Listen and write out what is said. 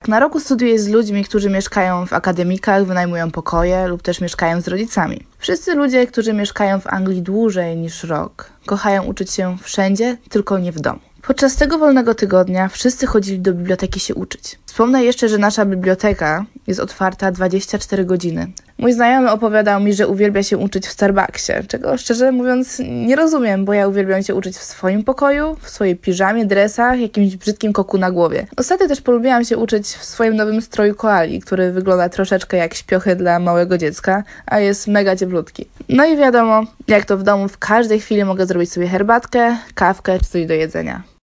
Na roku studiuję z ludźmi, którzy mieszkają w akademikach, wynajmują pokoje lub też mieszkają z rodzicami. Wszyscy ludzie, którzy mieszkają w Anglii dłużej niż rok, kochają uczyć się wszędzie, tylko nie w domu. Podczas tego wolnego tygodnia wszyscy chodzili do biblioteki się uczyć. Wspomnę jeszcze, że nasza biblioteka jest otwarta 24 godziny. Mój znajomy opowiadał mi, że uwielbia się uczyć w Starbucksie, czego szczerze mówiąc nie rozumiem, bo ja uwielbiam się uczyć w swoim pokoju, w swojej piżamie, dresach, jakimś brzydkim koku na głowie. Ostatnio też polubiłam się uczyć w swoim nowym stroju koali, który wygląda troszeczkę jak śpiochy dla małego dziecka, a jest mega cieplutki. No i wiadomo, jak to w domu, w każdej chwili mogę zrobić sobie herbatkę, kawkę czy coś do jedzenia.